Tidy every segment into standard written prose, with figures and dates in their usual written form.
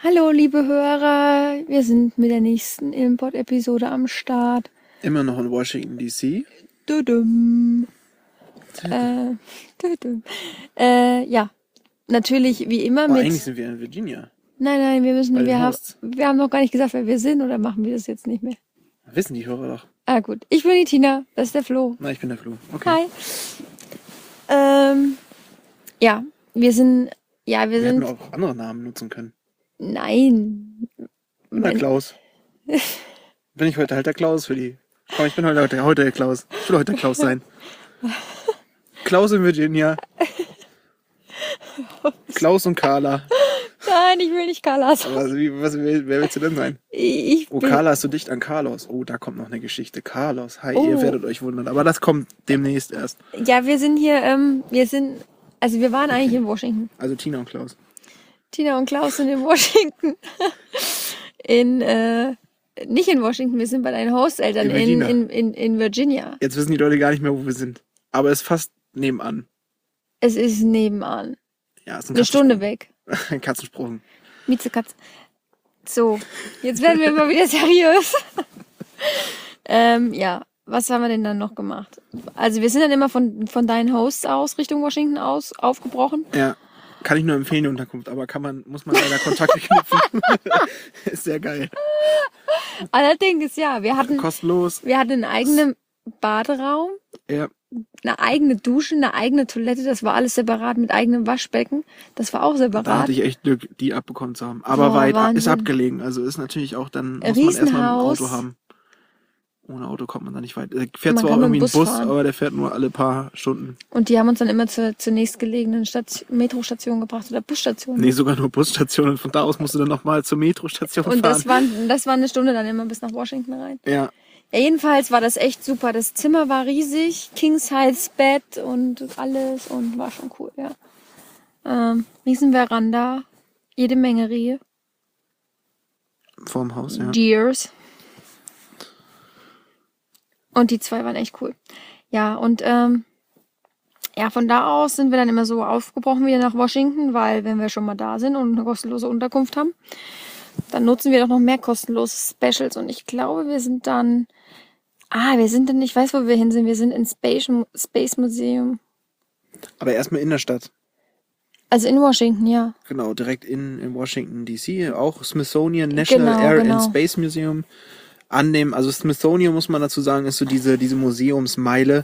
Hallo, liebe Hörer, wir sind mit der nächsten Import-Episode am Start. Immer noch in Washington, D.C. Dudum. Dudum. Ja, natürlich wie immer Aber mit... eigentlich sind wir in Virginia. Nein, Bei den wir Hosts. haben noch gar nicht gesagt, wer wir sind, oder machen wir das jetzt nicht mehr? Wissen die Hörer doch. Ah gut, ich bin die Tina, das ist der Flo. Na, ich bin der Flo. Okay. Hi. Ja, wir sind... Ja, wir Wir hätten sind... auch andere Namen nutzen können. Nein. Ich bin der Klaus. Bin ich heute halt der Klaus für die... Komm, ich bin heute der Klaus. Ich will heute der Klaus sein. Klaus in Virginia. Klaus und Carla. Nein, ich will nicht Carla sein. Aber wer willst du denn sein? Ich Oh, bin... Carla ist so dicht an Carlos. Oh, da kommt noch eine Geschichte. Carlos. Hi, Oh. ihr werdet euch wundern. Aber das kommt demnächst erst. Ja, wir sind hier, also wir waren eigentlich in Washington. Also Tina und Klaus. Tina und Klaus sind in Washington. Nicht in Washington, wir sind bei deinen Hosteltern in Virginia. Jetzt wissen die Leute gar nicht mehr, wo wir sind. Aber es ist fast nebenan. Es ist nebenan. Ja, es ist ein Eine Stunde weg. Ein Katzensprung. Miezekatz. So, jetzt werden wir immer wieder seriös. Ja, was haben wir denn dann noch gemacht? Also wir sind dann immer von deinen Hosts aus, Richtung Washington aus, aufgebrochen. Ja, kann ich nur empfehlen, die Unterkunft. Aber muss man leider Kontakte knüpfen. Ist sehr geil. Allerdings, ja, wir hatten Kostenlos. einen eigenen Baderaum. Ja, Eine eigene Dusche, eine eigene Toilette, das war alles separat mit eigenem Waschbecken. Das war auch da separat. hatte ich echt Glück, die abbekommen zu haben. Aber Boah, weit, Wahnsinn. ist abgelegen. Also ist natürlich auch dann, Ein muss man erstmal ein Riesenhaus. Auto haben. Ohne Auto kommt man da nicht weit. Er fährt Man zwar kann auch mit dem irgendwie einen Bus Bus, fahren. aber der fährt nur alle paar Stunden. Und die haben uns dann immer zur nächstgelegenen Metrostation gebracht oder Busstation. Nee, sogar nur Busstationen. Von da aus musst du dann nochmal zur Metrostation Und fahren. das war eine Stunde dann immer bis nach Washington rein. Ja, Ja, jedenfalls war das echt super. Das Zimmer war riesig, King-Size-Bett und alles und war schon cool, ja. Riesen Veranda, jede Menge Rehe, vorm Haus, ja. Deers. Und die zwei waren echt cool. Ja, und ja, von da aus sind wir dann immer so aufgebrochen wieder nach Washington, weil wenn wir schon mal da sind und eine kostenlose Unterkunft haben, dann nutzen wir doch noch mehr kostenlose Specials. Und ich glaube, wir sind dann, ich weiß, wo wir hin sind. Wir sind in Space Museum. Aber erstmal in der Stadt. Also in Washington, ja. Genau, direkt in Washington D.C. Auch Smithsonian National Genau, Air genau. and Space Museum. Also Smithsonian, muss man dazu sagen, ist so diese Museumsmeile.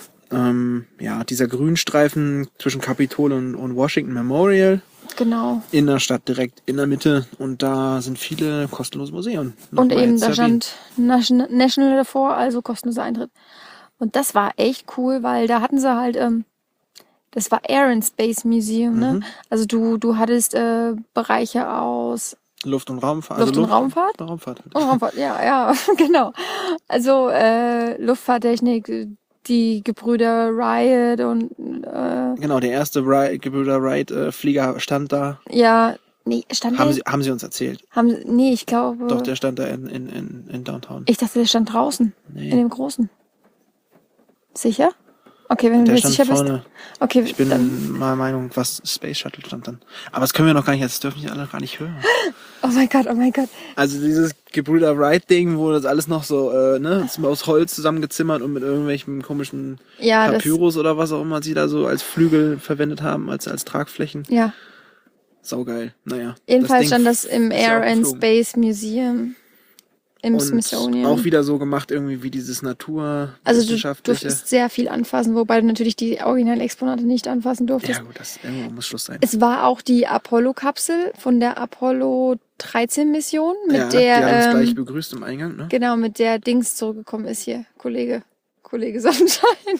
Ja, dieser Grünstreifen zwischen Capitol und Washington Memorial. Genau. In der Stadt, direkt in der Mitte. Und da sind viele kostenlose Museen. Und Nochmal eben, jetzt da erwähnen. stand National davor, also kostenloser Eintritt. Und das war echt cool, weil da hatten sie halt, das war Air and Space Museum, ne? Also du hattest Bereiche aus Luft- und Raumfahrt. Luft- und Raumfahrt? Raumfahrt. Oh, Raumfahrt, ja, genau. Also Luftfahrttechnik, die Gebrüder Wright und Genau, der erste Gebrüder Wright Flieger stand da. ja, nee, stand der? Haben sie uns erzählt. Nee, ich glaube. Doch, der stand da in Downtown. Ich dachte, der stand draußen. Nee. In dem großen. Sicher? Okay, wenn du Der dir stand sicher vorne. bist. Okay, Ich bin dann. meiner Meinung, was Space Shuttle stand dann. Aber das können wir noch gar nicht, das dürfen die alle gar nicht hören. Oh mein Gott. Also dieses Gebrüder Wright-Ding, wo das alles noch so, das ist aus Holz zusammengezimmert und mit irgendwelchen komischen Ja, Papyrus oder was auch immer sie da so als Flügel verwendet haben, als Tragflächen. Ja. Saugeil. Naja. Jedenfalls stand das im ist ja Air auch and geflogen. Space Museum. Im Und Smithsonian. auch wieder so gemacht irgendwie wie dieses Also du naturwissenschaftliche. durftest sehr viel anfassen, wobei du natürlich die Originalexponate nicht anfassen durftest. Ja gut, das irgendwo muss Schluss sein. Es war auch die Apollo-Kapsel von der Apollo 13-Mission, mit Ja, die haben uns der gleich begrüßt im Eingang, ne? genau, mit der Dings zurückgekommen ist hier, Kollege Sonnenschein.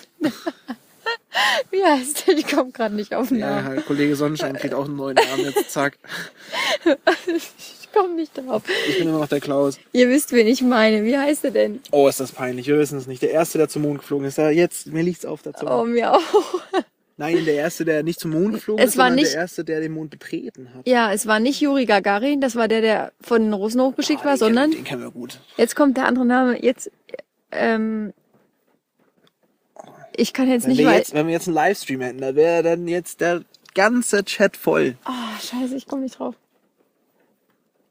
Wie heißt der? Ich komme gerade nicht auf den Ja, Namen. halt, Kollege Sonnenschein kriegt auch einen neuen Namen jetzt, zack. Ich komme nicht drauf. Ich bin immer noch der Klaus. Ihr wisst, wen ich meine. Wie heißt er denn? Oh, ist das peinlich, wir wissen es nicht. Der Erste, der zum Mond geflogen ist, mir liegt's auf dazu. Oh, mir auch. Nein, der Erste, der nicht zum Mond geflogen Es ist, war sondern nicht- der Erste, der den Mond betreten hat. Ja, es war nicht Juri Gagarin, das war der von den Russen hochgeschickt war, sondern Den kennen wir gut. jetzt kommt der andere Name. Jetzt, ich kann jetzt nicht mal. Wenn wir jetzt einen Livestream hätten, da wäre dann jetzt der ganze Chat voll. Oh, scheiße, ich komme nicht drauf.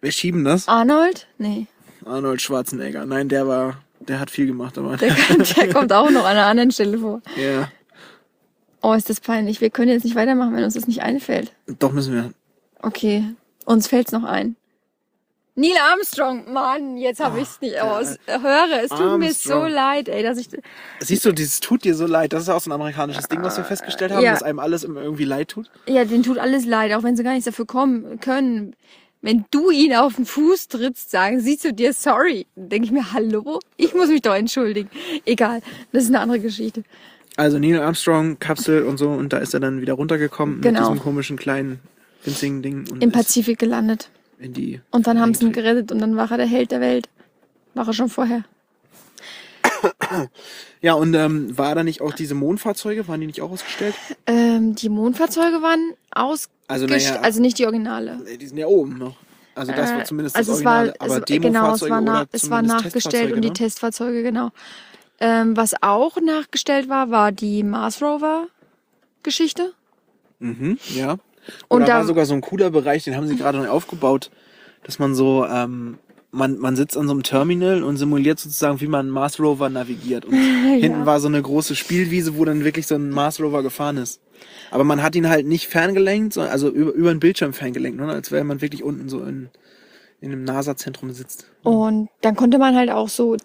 Wir schieben das. Arnold? Nee. Arnold Schwarzenegger. Nein, der hat viel gemacht, aber. Der kommt auch noch an einer anderen Stelle vor. Ja. Oh, ist das peinlich. Wir können jetzt nicht weitermachen, wenn uns das nicht einfällt. Doch müssen wir. Okay, uns fällt's noch ein. Neil Armstrong, Mann, jetzt habe ich's nicht aus. Höre, es tut mir so Armstrong. leid, ey, dass ich... Siehst du, dieses tut dir so leid. Das ist auch so ein amerikanisches Ding, was wir festgestellt haben, Ja. dass einem alles immer irgendwie leid tut. Ja, denen tut alles leid, auch wenn sie gar nichts dafür kommen können. Wenn du ihn auf den Fuß trittst, sagen sie zu dir sorry. Dann denke ich mir, hallo? Ich muss mich doch entschuldigen. Egal, das ist eine andere Geschichte. Also Neil Armstrong, Kapsel und so, und da ist er dann wieder runtergekommen Genau. mit diesem komischen kleinen, winzigen Ding. Und Im ist Pazifik gelandet. in die. Und dann haben sie ihn gerettet und dann war er der Held der Welt. War er schon vorher. Ja, und war da nicht auch diese Mondfahrzeuge, waren die nicht auch ausgestellt? Die Mondfahrzeuge waren Also, also nicht die Originale. Die sind ja oben noch. Also das war zumindest Also das es war, Originale, aber genau, Demo-Fahrzeuge oder es war zumindest nachgestellt Testfahrzeuge, und die ne? Testfahrzeuge, genau. Was auch nachgestellt war die Mars Rover Geschichte. Mhm, ja. Und Und da da- war sogar so ein cooler Bereich, den haben sie gerade neu aufgebaut, dass man so, man sitzt an so einem Terminal und simuliert sozusagen, wie man einen Mars Rover navigiert. Und hinten war so eine große Spielwiese, wo dann wirklich so ein Mars Rover gefahren ist. Aber man hat ihn halt nicht ferngelenkt, sondern also über den Bildschirm ferngelenkt, ne? Als wäre man wirklich unten so in einem NASA-Zentrum sitzt. Und dann konnte man halt auch so,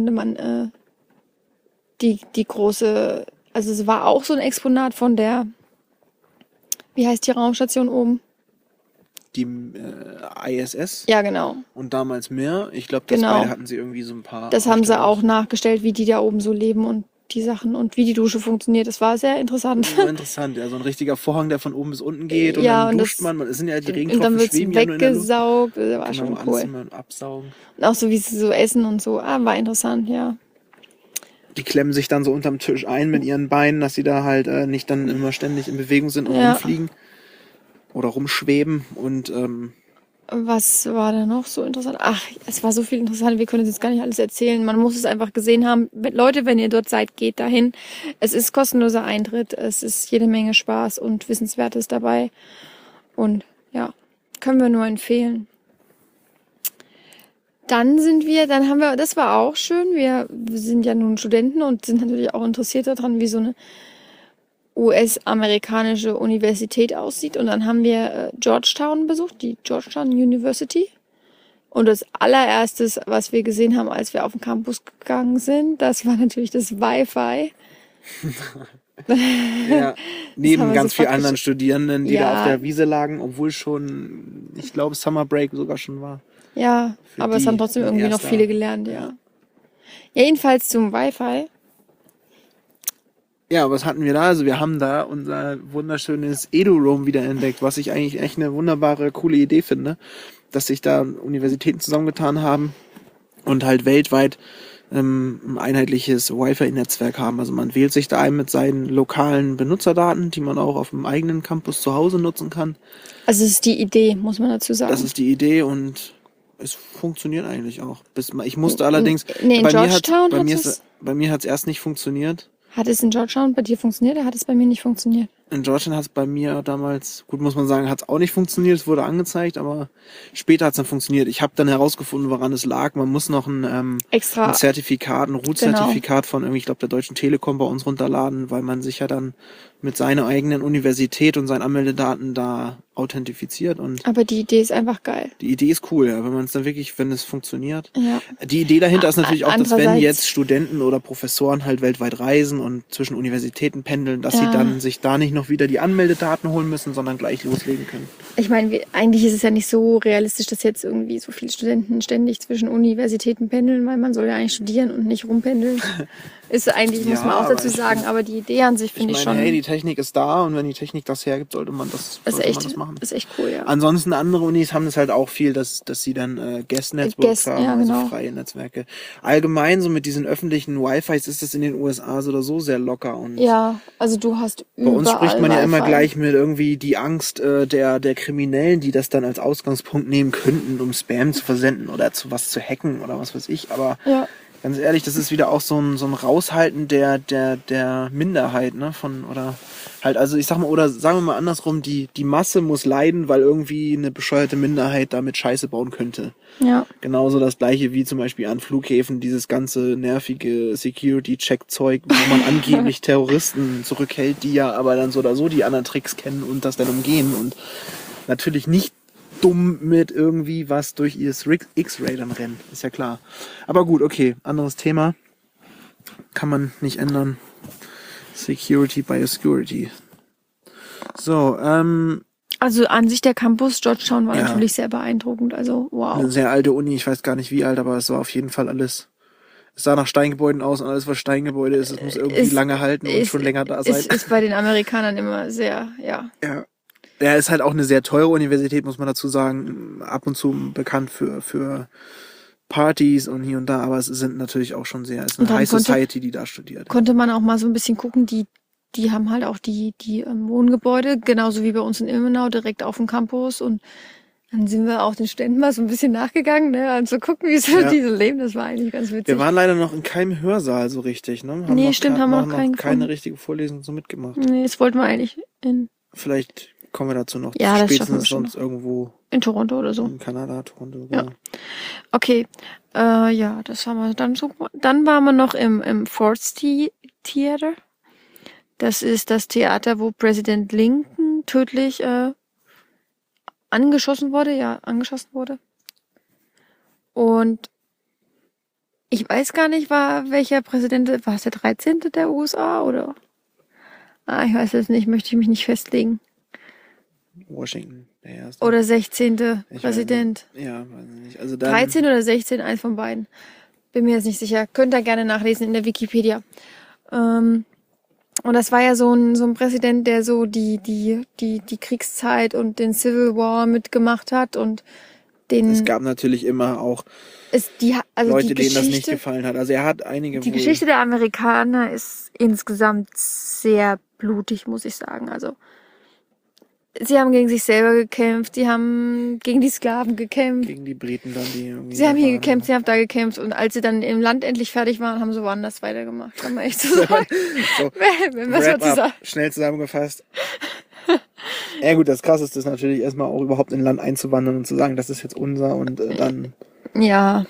die große, also es war auch so ein Exponat von der, wie heißt die Raumstation oben? Die ISS Ja, genau. und damals mehr. Ich glaube, das Genau. beide hatten sie irgendwie so ein paar. Das haben sie Ausstellungs- auch nachgestellt, wie die da oben so leben und die Sachen und wie die Dusche funktioniert. Das war sehr interessant. Ja, interessant, ja, so ein richtiger Vorhang, der von oben bis unten geht und Ja, dann und duscht das- man. Es sind ja die Und dann Regentropfen wird's schweben ja nur in der Luft. weggesaugt. Das war Genau, schon alles cool. immer absaugen. Und auch so, wie sie so essen und so. War interessant, ja. Die klemmen sich dann so unterm Tisch ein mit ihren Beinen, dass sie da halt nicht dann immer ständig in Bewegung sind und Ja. rumfliegen oder rumschweben und Was war da noch so interessant? Ach, es war so viel interessant. Wir können jetzt gar nicht alles erzählen. Man muss es einfach gesehen haben. Leute, wenn ihr dort seid, geht dahin. Es ist kostenloser Eintritt. Es ist jede Menge Spaß und Wissenswertes dabei. Und ja, können wir nur empfehlen. Dann haben wir, das war auch schön. Wir sind ja nun Studenten und sind natürlich auch interessiert daran, wie so eine US-amerikanische Universität aussieht. Und dann haben wir Georgetown besucht, die Georgetown University. Und das allererstes, was wir gesehen haben, als wir auf den Campus gegangen sind, das war natürlich das Wi-Fi. ja, neben haben wir ganz so vielen praktisch- anderen Studierenden, die da Ja. auf der Wiese lagen, obwohl schon, ich glaube, Summer Break sogar schon war. Ja, Für aber es die haben trotzdem ein irgendwie noch erster- viele gelernt, ja. Ja, jedenfalls zum Wi-Fi. Ja, was hatten wir da? Also wir haben da unser wunderschönes EduRoam wiederentdeckt, was ich eigentlich echt eine wunderbare, coole Idee finde, dass sich da Universitäten zusammengetan haben und halt weltweit ein einheitliches Wi-Fi-Netzwerk haben. Also man wählt sich da ein mit seinen lokalen Benutzerdaten, die man auch auf dem eigenen Campus zu Hause nutzen kann. Also es ist die Idee, muss man dazu sagen. Das ist die Idee und es funktioniert eigentlich auch. Ich musste allerdings, Nee, in bei mir Georgetown bei mir hat es- bei mir hat's erst nicht funktioniert. Hat es in Georgetown bei dir funktioniert oder hat es bei mir nicht funktioniert? In Georgetown hat es bei mir damals, gut muss man sagen, hat es auch nicht funktioniert, es wurde angezeigt, aber später hat es dann funktioniert. Ich habe dann herausgefunden, woran es lag. Man muss noch ein Extra. Zertifikat, ein Root-Zertifikat von irgendwie, ich glaube, der Deutschen Telekom bei uns runterladen, weil man sich ja dann mit seiner eigenen Universität und seinen Anmeldedaten da authentifiziert. Und Aber die Idee ist einfach geil. die Idee ist cool, ja, wenn man es dann wirklich, wenn es funktioniert. Ja. Die Idee dahinter ist natürlich auch, dass wenn Andererseits- jetzt Studenten oder Professoren halt weltweit reisen und zwischen Universitäten pendeln, dass sie Ja. dann sich da nicht noch wieder die Anmeldedaten holen müssen, sondern gleich loslegen können. Ich meine, eigentlich ist es ja nicht so realistisch, dass jetzt irgendwie so viele Studenten ständig zwischen Universitäten pendeln, weil man soll ja eigentlich studieren und nicht rumpendeln. Ist eigentlich, muss Ja, man auch aber dazu ich sagen, aber die Idee an sich Ich finde meine, ich schon, hey, die Technik ist da und wenn die Technik das hergibt, sollte man ist das machen. echt cool, ja. Ansonsten andere Unis haben das halt auch viel, dass sie dann Guest-Networks haben, ja, also genau. freie Netzwerke. Allgemein so mit diesen öffentlichen Wi-Fis ist das in den USA so oder so sehr locker und Ja, also du hast bei überall uns spricht man ja immer Wi-Fi. gleich mit irgendwie die Angst der Kriminellen, die das dann als Ausgangspunkt nehmen könnten, um Spam zu versenden oder zu was zu hacken oder was weiß ich. Aber Ja, Ganz ehrlich, das ist wieder auch so ein Raushalten der Minderheit, ne? Oder halt, also ich sag mal, oder sagen wir mal andersrum, die Masse muss leiden, weil irgendwie eine bescheuerte Minderheit damit Scheiße bauen könnte. Ja. Genauso das gleiche wie zum Beispiel an Flughäfen, dieses ganze nervige Security-Check-Zeug, wo man angeblich Terroristen zurückhält, die ja aber dann so oder so die anderen Tricks kennen und das dann umgehen und natürlich nicht dumm mit irgendwie was durch ihr X-Ray dann rennen. Ist ja klar. Aber gut, okay. Anderes Thema. Kann man nicht ändern. Security by Security. So, Also an sich der Campus Georgetown war Ja. natürlich sehr beeindruckend. Also wow. eine sehr alte Uni. Ich weiß gar nicht wie alt, aber es war auf jeden Fall alles. Es sah nach Steingebäuden aus und alles, was Steingebäude ist, es muss irgendwie lange halten und schon länger da sein. Ist bei den Amerikanern immer sehr, ja. Ja. Ja, ist halt auch eine sehr teure Universität, muss man dazu sagen. Ab und zu bekannt für Partys und hier und da, aber es sind natürlich auch schon sehr, es ist Und eine dann High Society, die da studiert. Konnte man auch mal so ein bisschen gucken, die haben halt auch die Wohngebäude, genauso wie bei uns in Ilmenau, direkt auf dem Campus. Und dann sind wir auch den Studenten mal so ein bisschen nachgegangen, ne, und zu gucken, wie so Ja. diese leben. Das war eigentlich ganz witzig. Wir waren leider noch in keinem Hörsaal so richtig, ne? Nee, noch stimmt, haben wir noch keinen keine gefunden. richtige Vorlesung so mitgemacht. Nee, das wollten wir eigentlich Vielleicht kommen wir dazu noch. Ja, das schaffen wir spätestens schon sonst irgendwo in Toronto oder so. in Kanada, Toronto. Ja. Genau. Okay, ja, das haben wir dann so. Dann waren wir noch im Ford's Theater. Das ist das Theater, wo Präsident Lincoln tödlich angeschossen wurde. Und ich weiß gar nicht, welcher Präsident, war es der 13. der USA oder? Ich weiß es nicht, möchte ich mich nicht festlegen. Washington, der erste. Oder 16. Ich Präsident. weiß nicht. Ja, weiß ich nicht. Also dann, 13 oder 16, eins von beiden. Bin mir jetzt nicht sicher. Könnt ihr gerne nachlesen in der Wikipedia. Und das war ja so ein Präsident, der so die Kriegszeit und den Civil War mitgemacht hat und es gab natürlich immer auch Leute, denen das nicht gefallen hat. Also er hat einige Die Geschichte der Amerikaner ist insgesamt sehr blutig, muss ich sagen. Also sie haben gegen sich selber gekämpft, sie haben gegen die Sklaven gekämpft. Gegen die Briten dann, die irgendwie. Sie haben hier gekämpft, sie haben da gekämpft und als sie dann im Land endlich fertig waren, haben sie woanders weitergemacht. Kann man echt so sagen. So, Wenn man so sagen. Schnell zusammengefasst. Ja gut, das Krasseste ist natürlich erstmal auch überhaupt in ein Land einzuwandern und zu sagen, das ist jetzt unser und dann Ja.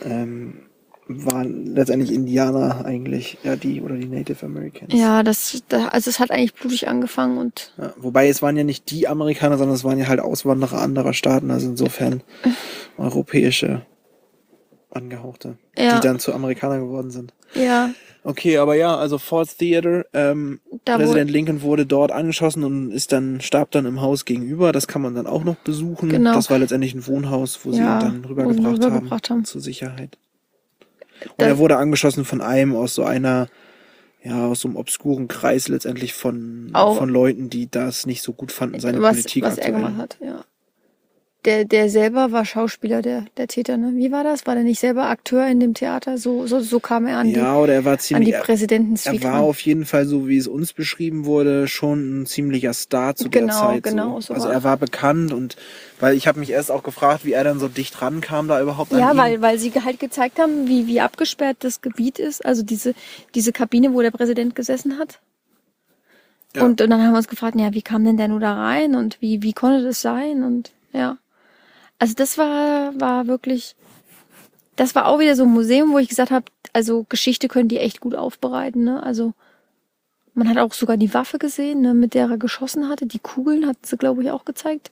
waren letztendlich Indianer eigentlich, ja, die Native Americans. Ja, also es hat eigentlich blutig angefangen und Ja, wobei es waren ja nicht die Amerikaner, sondern es waren ja halt Auswanderer anderer Staaten, also insofern europäische Angehauchte, die dann zu Amerikanern geworden sind. ja, Okay, aber ja, also Ford's Theater, Präsident Lincoln wurde dort angeschossen und starb dann im Haus gegenüber. Das kann man dann auch noch besuchen. Genau. Das war letztendlich ein Wohnhaus, wo sie ihn dann rübergebracht haben zur Sicherheit. Und er wurde angeschossen von einem aus so einem obskuren Kreis letztendlich von Leuten, die das nicht so gut fanden, seine Politik was er gemacht hat, ja. Der selber war Schauspieler, der Täter, ne? Wie war das? War der nicht selber Akteur in dem Theater? So kam er an oder er war ziemlich, an die Präsidentensuite. Er war auf jeden Fall, so wie es uns beschrieben wurde, schon ein ziemlicher Star zu der Zeit. Genau, so. Also er war bekannt und weil ich habe mich erst auch gefragt, wie er dann so dicht rankam da überhaupt an ihn. Ja, weil sie halt gezeigt haben, wie abgesperrt das Gebiet ist. Also diese Kabine, wo der Präsident gesessen hat. Ja. Und dann haben wir uns gefragt, ja, wie kam denn der nur da rein und wie konnte das sein? Und ja. Also das war wirklich, das war auch wieder so ein Museum, wo ich gesagt habe, also Geschichte können die echt gut aufbereiten, ne? Also man hat auch sogar die Waffe gesehen, ne, mit der er geschossen hatte. Die Kugeln hat sie, glaube ich, auch gezeigt.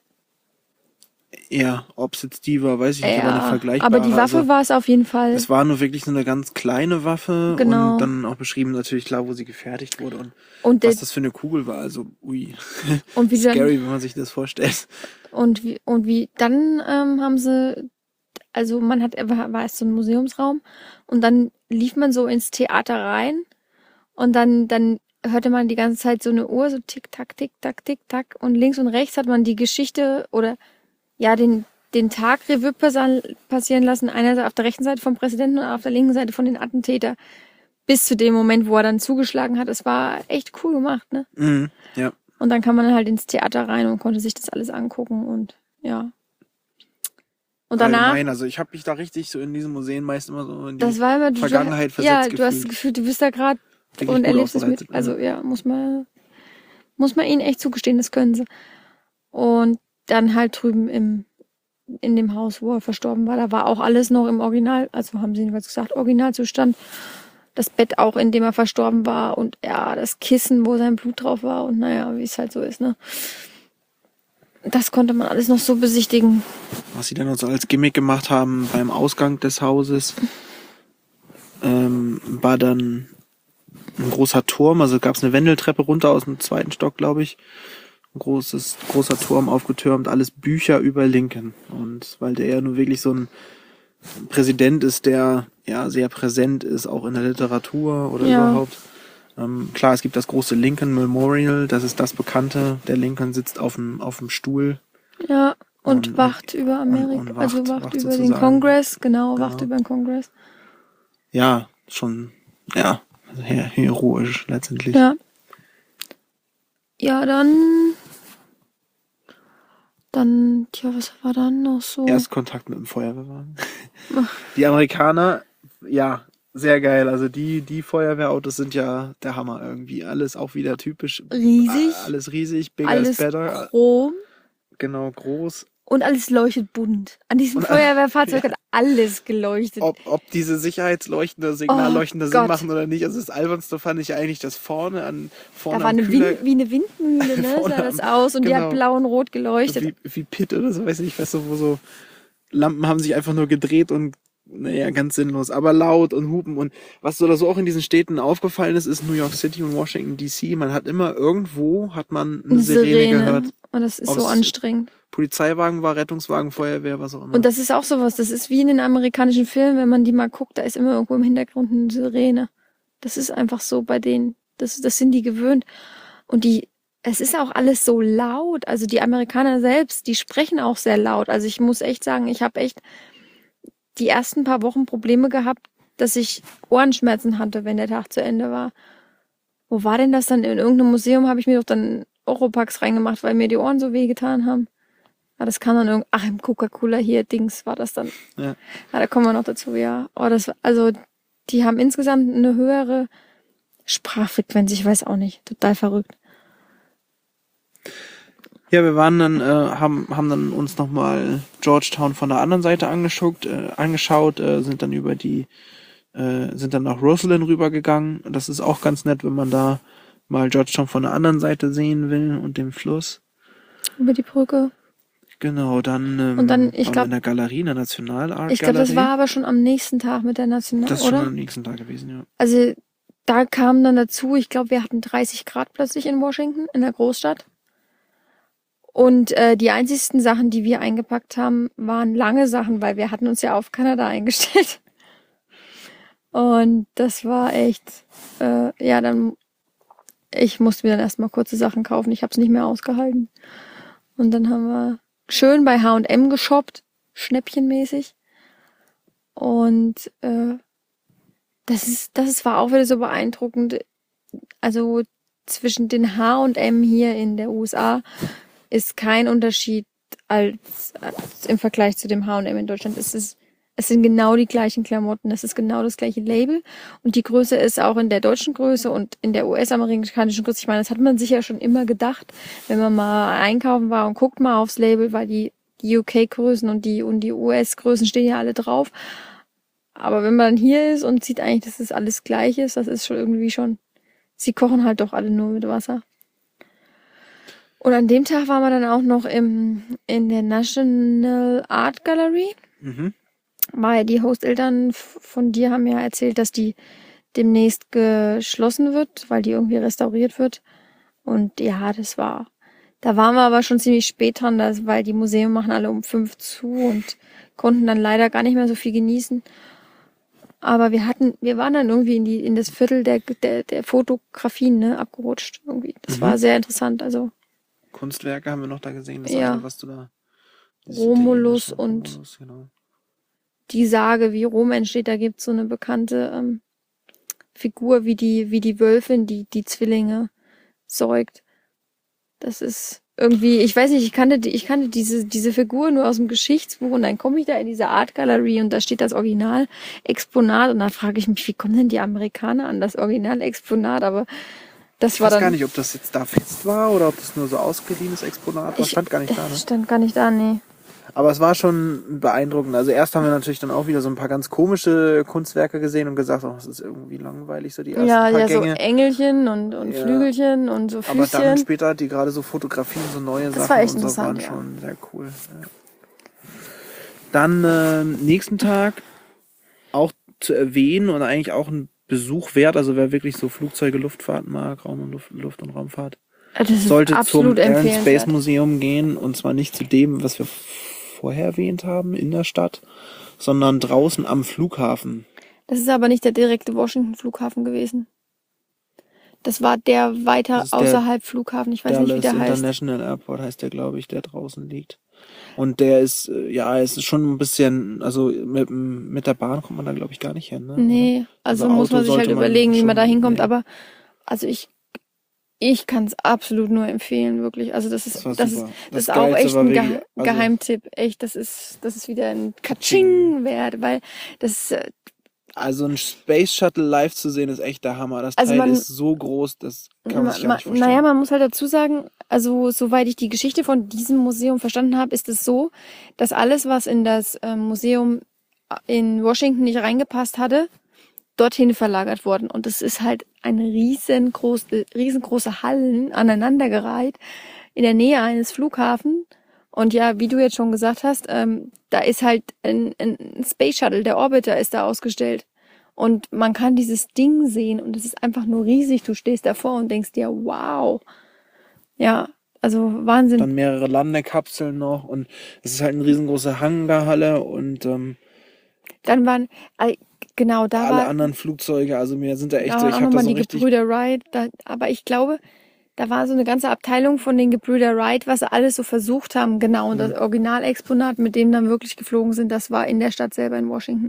Ja, ob es jetzt die war, weiß ich nicht, aber eine vergleichbare. Aber die Waffe war es auf jeden Fall. Es war nur wirklich so eine ganz kleine Waffe genau. Und dann auch beschrieben natürlich klar, wo sie gefertigt wurde und was das für eine Kugel war. Also, ui, und wie scary, wenn man sich das vorstellt. Und wie dann haben sie, also war es so ein Museumsraum und dann lief man so ins Theater rein und dann hörte man die ganze Zeit so eine Uhr, so tick, tack, tick, tack, tick, tack und links und rechts hat man die Geschichte oder ja, den Tag Revue passieren lassen, einerseits auf der rechten Seite vom Präsidenten und auf der linken Seite von den Attentätern, bis zu dem Moment, wo er dann zugeschlagen hat. Es war echt cool gemacht, ne? Mhm, ja. Und dann kam man halt ins Theater rein und konnte sich das alles angucken und ja. Und danach, allgemein. Also ich habe mich da richtig so in diesen Museen meist immer so in die das war immer, Vergangenheit ja, versetzt du hast das gefühlt. Gefühl, du bist da gerade Wirklich und gut erlebst es mit. aufbereitet. Also ja, muss man ihnen echt zugestehen, das können sie. Und dann halt drüben in dem Haus, wo er verstorben war, da war auch alles noch im Original, also haben sie jedenfalls gesagt, Originalzustand. Das Bett auch, in dem er verstorben war und ja, das Kissen, wo sein Blut drauf war und naja, wie es halt so ist, ne. Das konnte man alles noch so besichtigen. Was sie dann noch so als Gimmick gemacht haben beim Ausgang des Hauses, war dann ein großer Turm, also gab es eine Wendeltreppe runter aus dem 2. Stock, glaube ich. Ein großer Turm aufgetürmt, alles Bücher über Lincoln. Und weil der ja nun wirklich so ein Präsident ist, der ja sehr präsent ist, auch in der Literatur oder Ja. überhaupt. Klar, es gibt das große Lincoln Memorial, das ist das Bekannte. Der Lincoln sitzt auf dem Stuhl. Ja, und Und- wacht über Amerika, und also wacht wacht über den sozusagen. Kongress, genau, wacht Genau. über den Kongress. Ja, schon, ja, heroisch letztendlich. Ja. Ja, tja, was war dann noch so? Erstkontakt mit dem Feuerwehrwagen. Die Amerikaner, ja, sehr geil. Also die Feuerwehrautos sind ja der Hammer irgendwie. Alles auch wieder typisch. Riesig. Alles riesig, bigger Alles is better. chrom Genau, groß. und alles leuchtet bunt. An diesem Und- Feuerwehrfahrzeug hat alles geleuchtet. Ob diese Sicherheitsleuchten oder Signalleuchten Oh Sinn Gott. machen oder nicht. Also das Albernste fand ich eigentlich, dass vorne Da war am eine Kühler, wie eine Windmühle, ne, Vorne sah das am- aus und die hat genau. blau und rot geleuchtet. wie Pitt oder so, weiß ich, weißt du, wo so Lampen haben sich einfach nur gedreht und naja, ganz sinnlos, aber laut und hupen. Und was so oder so auch in diesen Städten aufgefallen ist, ist New York City und Washington DC. Man hat immer irgendwo eine Eine Sirene gehört. Und das ist so Aus- anstrengend. Polizeiwagen war, Rettungswagen, Feuerwehr, was auch immer. Und das ist auch sowas, das ist wie in den amerikanischen Filmen, wenn man die mal guckt, da ist immer irgendwo im Hintergrund eine Sirene. Das ist einfach so bei denen. Das sind die gewöhnt. Und es ist auch alles so laut. Also die Amerikaner selbst, die sprechen auch sehr laut. Also ich muss echt sagen, ich habe echt die ersten paar Wochen Probleme gehabt, dass ich Ohrenschmerzen hatte, wenn der Tag zu Ende war. Wo war denn das dann? In irgendeinem Museum habe ich mir doch dann Oropax reingemacht, weil mir die Ohren so weh getan haben. Ja, das kam dann im Coca-Cola hier, Dings war das dann. Ja. Ja, da kommen wir noch dazu, ja. Oh, also, die haben insgesamt eine höhere Sprachfrequenz, ich weiß auch nicht. Total verrückt. Ja, wir waren dann, haben dann uns nochmal Georgetown von der anderen Seite angeschaut, sind dann nach Roslyn rübergegangen. Das ist auch ganz nett, wenn man da mal Georgetown von der anderen Seite sehen will und den Fluss. Über die Brücke. Genau, dann, Und dann, ich waren wir glaub- in der Galerie, in der Nationalart Ich glaube, das Galerie. war aber schon am nächsten Tag mit der National, Das ist schon oder? am nächsten Tag gewesen, ja. Also, da kam dann dazu, ich glaube, wir hatten 30 Grad plötzlich in Washington, in der Großstadt. Und die einzigsten Sachen, die wir eingepackt haben, waren lange Sachen, weil wir hatten uns ja auf Kanada eingestellt. Und das war echt, ich musste mir dann erstmal kurze Sachen kaufen. Ich habe es nicht mehr ausgehalten. Und dann haben wir schön bei H&M geshoppt, schnäppchenmäßig. Und das war auch wieder so beeindruckend. Also zwischen den H&M hier in der USA ist kein Unterschied als im Vergleich zu dem H&M in Deutschland. Es sind genau die gleichen Klamotten, es ist genau das gleiche Label und die Größe ist auch in der deutschen Größe und in der US-amerikanischen Größe. Ich meine, das hat man sich ja schon immer gedacht, wenn man mal einkaufen war und guckt mal aufs Label, weil die UK-Größen und die US-Größen stehen ja alle drauf. Aber wenn man hier ist und sieht eigentlich, dass es alles gleich ist, das ist schon irgendwie schon, sie kochen halt doch alle nur mit Wasser. Und an dem Tag waren wir dann auch noch in der National Art Gallery. Mhm. Weil die Hosteltern von dir haben ja erzählt, dass die demnächst geschlossen wird, weil die irgendwie restauriert wird. Und ja, da waren wir aber schon ziemlich spät dran, weil die Museen machen alle um 5 zu und konnten dann leider gar nicht mehr so viel genießen. Aber wir waren dann irgendwie in das Viertel der Fotografien, ne, abgerutscht irgendwie. Das war sehr interessant, also. Kunstwerke haben wir noch da gesehen, das Ja. andere, was du da... dieses Romulus italienische und- Romulus, genau. Die Sage, wie Rom entsteht, da gibt's so eine bekannte Figur, wie die Wölfin, die Zwillinge säugt. Das ist irgendwie, ich weiß nicht, ich kannte diese Figur nur aus dem Geschichtsbuch und dann komme ich da in diese Art Gallery und da steht das Original-Exponat und dann frage ich mich, wie kommen denn die Amerikaner an das Original-Exponat? Aber das Ich war weiß gar dann, nicht, ob das jetzt da fest war oder ob das nur so ausgeliehenes Exponat war. Stand gar nicht da, ne? stand gar nicht da, nee. Aber es war schon beeindruckend. Also erst haben wir natürlich dann auch wieder so ein paar ganz komische Kunstwerke gesehen und gesagt, oh, das ist irgendwie langweilig, so die ersten Ja, paar ja, so Gänge. Engelchen und Ja. Flügelchen und so Aber dann Füßchen. später die gerade so Fotografien, so neue Das Sachen war echt und so waren interessant, ja. schon sehr cool. Ja. Dann nächsten Tag auch zu erwähnen und eigentlich auch ein Besuch wert, also wer wirklich so Flugzeuge, Luftfahrt mag, Raum und Luft und Raumfahrt, Das ist sollte zum absolut Air and Space empfehlenswert. Museum gehen und zwar nicht zu dem, was wir vorher erwähnt haben in der Stadt, sondern draußen am Flughafen. Das ist aber nicht der direkte Washington-Flughafen gewesen. Das war der weiter Das ist der außerhalb Flughafen. Ich weiß nicht, wie Dallas der heißt. International Airport heißt der, glaube ich, der draußen liegt. Und der ist, ja, es ist schon ein bisschen, also mit der Bahn kommt man da, glaube ich, gar nicht hin. Ne? Nee, also muss Auto man sich halt sollte man überlegen, wie man schon da hinkommt. nehmen. Aber also ich kann es absolut nur empfehlen, wirklich. Also Das war das super. ist Das auch Geilste echt war ein wirklich, also Geheimtipp. Echt, das ist wieder ein Katsching wert, weil das, Also ein Space Shuttle live zu sehen, ist echt der Hammer. Das also Teil man, ist so groß, das kann man sich gar nicht naja, vorstellen. man muss halt dazu sagen, also soweit ich die Geschichte von diesem Museum verstanden habe, ist es so, dass alles, was in das Museum in Washington nicht reingepasst hatte, dorthin verlagert worden. Und es ist halt eine riesengroße Hallen aneinandergereiht in der Nähe eines Flughafens. Und ja, wie du jetzt schon gesagt hast, da ist halt ein Space Shuttle, der Orbiter ist da ausgestellt. Und man kann dieses Ding sehen und es ist einfach nur riesig. Du stehst davor und denkst dir, wow. Ja, also Wahnsinn. Dann mehrere Landekapseln noch und es ist halt eine riesengroße Hangarhalle und Dann waren, genau, da alle war, anderen Flugzeuge, also mir sind da echt da so, waren ich auch habe da nochmal so die richtig, Gebrüder Wright. Aber ich glaube, da war so eine ganze Abteilung von den Gebrüder Wright, was sie alles so versucht haben. Genau, und das Originalexponat, mit dem dann wirklich geflogen sind, das war in der Stadt selber in Washington.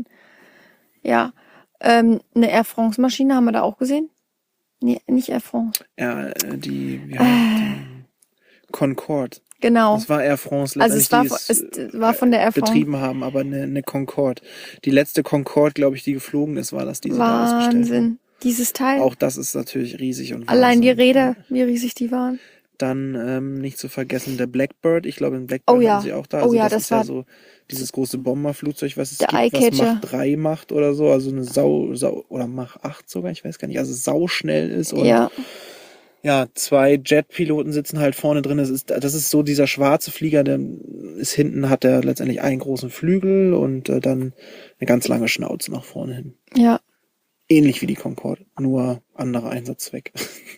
Ja, eine Air France Maschine haben wir da auch gesehen. Nee, nicht Air France. ja, wie heißt die? Concorde. Genau. Das war Air France Also letztendlich, es war von der Air France. betrieben haben, aber eine Concorde. Die letzte Concorde, glaube ich, die geflogen ist, war das, die sie da ausgestellt haben. Wahnsinn. Dieses Teil. Auch das ist natürlich riesig und Allein die Wahnsinn. Räder, wie riesig die waren. Dann nicht zu vergessen der Blackbird. Ich glaube, den Blackbird Oh ja. hatten sie auch da. Oh Also ja, das das ist ja war so dieses große Bomberflugzeug, was es der gibt, was Eyecatcher. Mach 3 macht oder so. Also eine Sau oder Mach 8 sogar, ich weiß gar nicht. Also sauschnell ist und Ja, ja, 2 Jetpiloten sitzen halt vorne drin. Das ist so dieser schwarze Flieger, der ist hinten, hat der letztendlich einen großen Flügel und dann eine ganz lange Schnauze nach vorne hin. ja. Ähnlich wie die Concorde, nur anderer Einsatzzweck.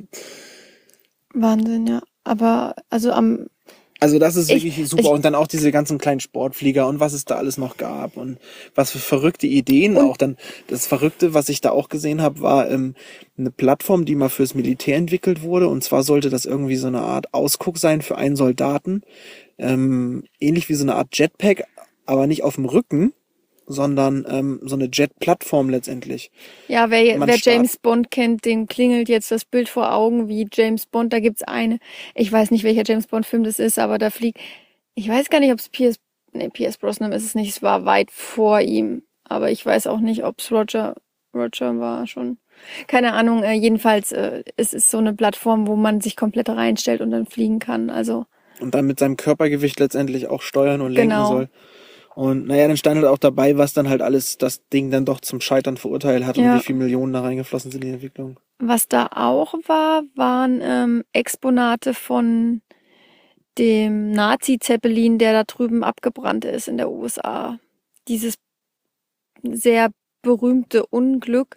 Wahnsinn, ja. Aber also Also das ist Ich- wirklich super. ich- Und dann auch diese ganzen kleinen Sportflieger und was es da alles noch gab und was für verrückte Ideen Und- auch. Dann das Verrückte, was ich da auch gesehen habe, war eine Plattform, die mal fürs Militär entwickelt wurde. Und zwar sollte das irgendwie so eine Art Ausguck sein für einen Soldaten. Ähnlich wie so eine Art Jetpack, aber nicht auf dem Rücken, sondern so eine Jet-Plattform letztendlich. Ja, wer Man James Bond kennt, dem klingelt jetzt das Bild vor Augen, wie James Bond, da gibt's ich weiß nicht, welcher James Bond Film das ist, aber da fliegt, ich weiß gar nicht, ob es Pierce Brosnan ist es nicht, es war weit vor ihm, aber ich weiß auch nicht, ob es Roger war schon. Keine Ahnung, jedenfalls, es ist so eine Plattform, wo man sich komplett reinstellt und dann fliegen kann, also, Und dann mit seinem Körpergewicht letztendlich auch steuern und lenken genau. soll. Und naja, dann stand halt auch dabei, was dann halt alles das Ding dann doch zum Scheitern verurteilt hat Ja. und wie viele Millionen da reingeflossen sind in die Entwicklung. Was da auch war, waren Exponate von dem Nazi-Zeppelin, der da drüben abgebrannt ist in der USA. Dieses sehr berühmte Unglück.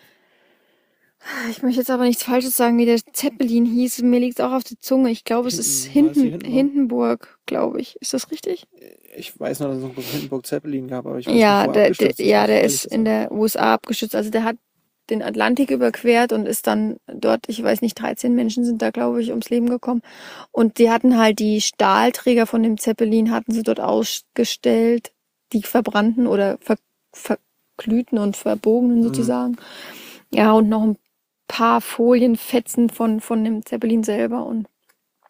Ich möchte jetzt aber nichts Falsches sagen, wie der Zeppelin hieß. Mir liegt es auch auf der Zunge. Ich glaube, es ist War das die Hindenburg? Hindenburg, glaube ich. Ist das richtig? Ich weiß noch, dass es einen Hindenburg Zeppelin gab, aber ich weiß Ja, nicht, wo er der abgestürzt ist, muss ich ehrlich ist in sagen. der USA abgestürzt. Also der hat den Atlantik überquert und ist dann dort, ich weiß nicht, 13 Menschen sind da, glaube ich, ums Leben gekommen. Und die hatten halt die Stahlträger von dem Zeppelin, hatten sie dort ausgestellt, die verbrannten oder verglühten und verbogenen sozusagen. Ja, und noch ein paar Folienfetzen von dem Zeppelin selber. Und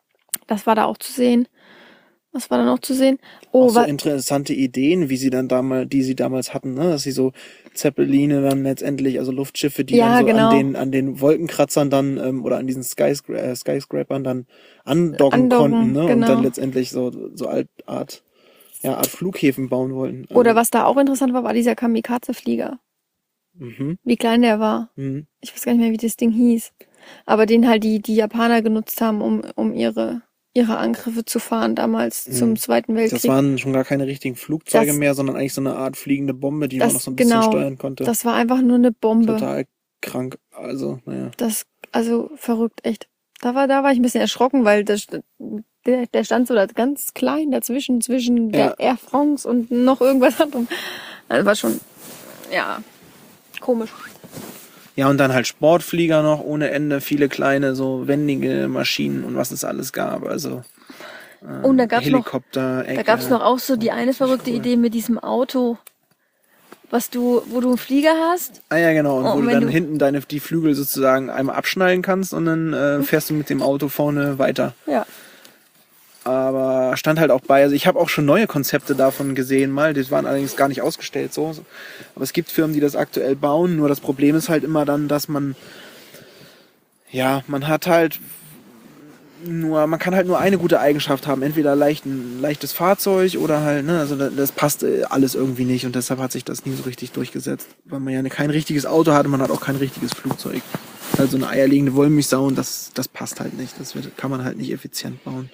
Das war da auch zu sehen. Was war da noch zu sehen? Auch Oh, so interessante Ideen, die sie damals hatten, ne? Dass sie so Zeppeline dann letztendlich, also Luftschiffe, die ja, dann so genau. an den Wolkenkratzern dann oder an diesen Skyscrapern dann andocken konnten, Andocken, ne? Und dann genau. letztendlich so Art Flughäfen bauen wollten. Also, Oder was da auch interessant war, war dieser Kamikaze-Flieger. mhm, Wie klein der war. mhm. Ich weiß gar nicht mehr, wie das Ding hieß. Aber den halt die Japaner genutzt haben, um ihre Angriffe zu fahren, damals zum Zweiten Das Weltkrieg. waren schon gar keine richtigen Flugzeuge Das- mehr, sondern eigentlich so eine Art fliegende Bombe, die man noch so ein bisschen Genau, steuern konnte. das war einfach nur eine Bombe. Total krank. Also, naja. Also verrückt, echt. Da war ich ein bisschen erschrocken, weil der stand so da ganz klein dazwischen, zwischen der Air France und noch irgendwas anderem. Also war schon, ja, komisch. Ja, und dann halt Sportflieger noch ohne Ende, viele kleine, so wendige Maschinen und was es alles gab. Also Und da gab's Helikopter, noch auch so die eine verrückte Idee mit diesem Auto, wo du einen Flieger hast. Ah ja, genau. Und wo du wenn dann hinten die Flügel sozusagen einmal abschnallen kannst und dann fährst du mit dem Auto vorne weiter. Ja. Aber stand halt auch bei, also ich habe auch schon neue Konzepte davon gesehen mal, die waren allerdings gar nicht ausgestellt so. Aber es gibt Firmen, die das aktuell bauen, nur das Problem ist halt immer dann, dass man hat halt man kann halt nur eine gute Eigenschaft haben, entweder ein leichtes Fahrzeug oder halt, ne, also das passt alles irgendwie nicht und deshalb hat sich das nie so richtig durchgesetzt, weil man ja kein richtiges Auto hat und man hat auch kein richtiges Flugzeug. Also eine eierlegende Wollmilchsau und das passt halt nicht, kann man halt nicht effizient bauen.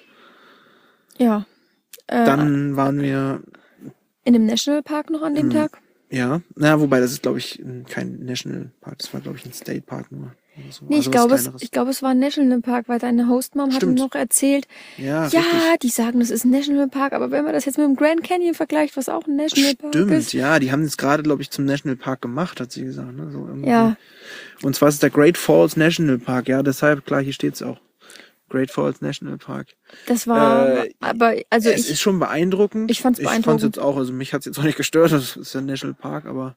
Ja. Dann waren wir in einem Nationalpark noch an dem Tag. Ja, wobei das ist, glaube ich, kein Nationalpark, das war, glaube ich, ein State Park nur. So. Nee, Also ich glaube, es war ein Nationalpark, weil deine Hostmom hat mir noch erzählt, ja, richtig. die sagen, das ist ein Nationalpark, aber wenn man das jetzt mit dem Grand Canyon vergleicht, was auch ein Nationalpark ist. Stimmt, ja, die haben es gerade, glaube ich, zum Nationalpark gemacht, hat sie gesagt. Ne? So irgendwie. Ja. Und zwar ist es der Great Falls National Park, ja, deshalb, klar, hier steht's auch. Great Falls National Park. Das war, es ist schon beeindruckend. Ich fand's beeindruckend. Ich fand's jetzt auch, also mich hat's jetzt auch nicht gestört, das ist ja ein National Park, aber.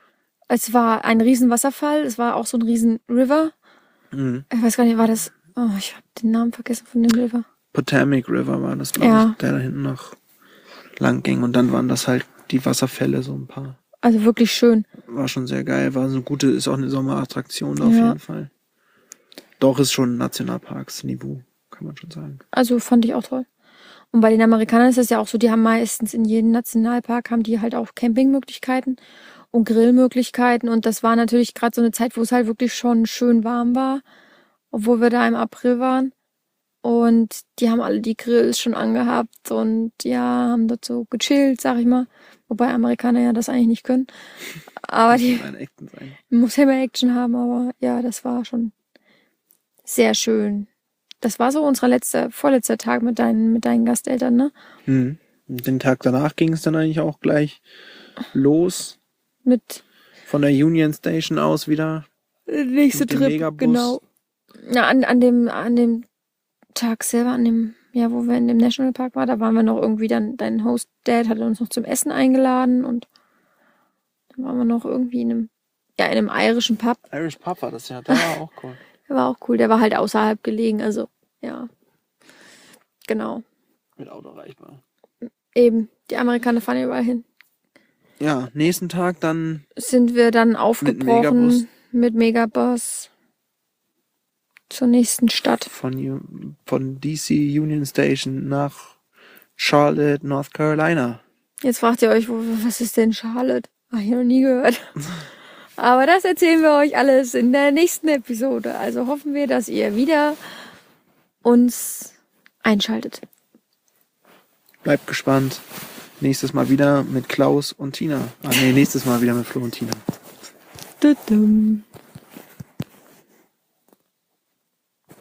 Es war ein riesen Wasserfall, es war auch so ein riesen River. Mhm. Ich weiß gar nicht, war das, ich habe den Namen vergessen von dem River. Potomac River war das, glaube ich, der da hinten noch lang ging und dann waren das halt die Wasserfälle, so ein paar. Also wirklich schön. War schon sehr geil, ist auch eine Sommerattraktion auf jeden Fall. Doch, ist schon Nationalparksniveau, kann man schon sagen. Also fand ich auch toll. Und bei den Amerikanern ist es ja auch so, die haben meistens in jedem Nationalpark haben die halt auch Campingmöglichkeiten und Grillmöglichkeiten. Und das war natürlich gerade so eine Zeit, wo es halt wirklich schon schön warm war, obwohl wir da im April waren. Und die haben alle die Grills schon angehabt und haben dort so gechillt, sag ich mal. Wobei Amerikaner ja das eigentlich nicht können. Aber muss ja mehr Action haben, aber ja, das war schon sehr schön. Das war so unser vorletzter Tag mit deinen Gasteltern, ne? Mhm. Und den Tag danach ging es dann eigentlich auch gleich los. Von der Union Station aus wieder. Nächste Trip, Megabus. Genau. Ja, an dem Tag selber, wo wir in dem Nationalpark waren, da waren wir noch irgendwie dein Host Dad hat uns noch zum Essen eingeladen und dann waren wir noch irgendwie in einem irischen Pub. Irish Pub war das ja, der war auch cool. Der war auch cool, der war halt außerhalb gelegen, also, ja. Genau. Mit Auto erreichbar. Eben, die Amerikaner fahren überall hin. Ja, nächsten Tag dann sind wir dann aufgebrochen mit Megabus zur nächsten Stadt. Von DC Union Station nach Charlotte, North Carolina. Jetzt fragt ihr euch, was ist denn Charlotte? Hab ich noch nie gehört. Aber das erzählen wir euch alles in der nächsten Episode. Also hoffen wir, dass ihr wieder uns einschaltet. Bleibt gespannt. Nächstes Mal wieder mit Klaus und Tina. Nächstes Mal wieder mit Flo und Tina. Tudum.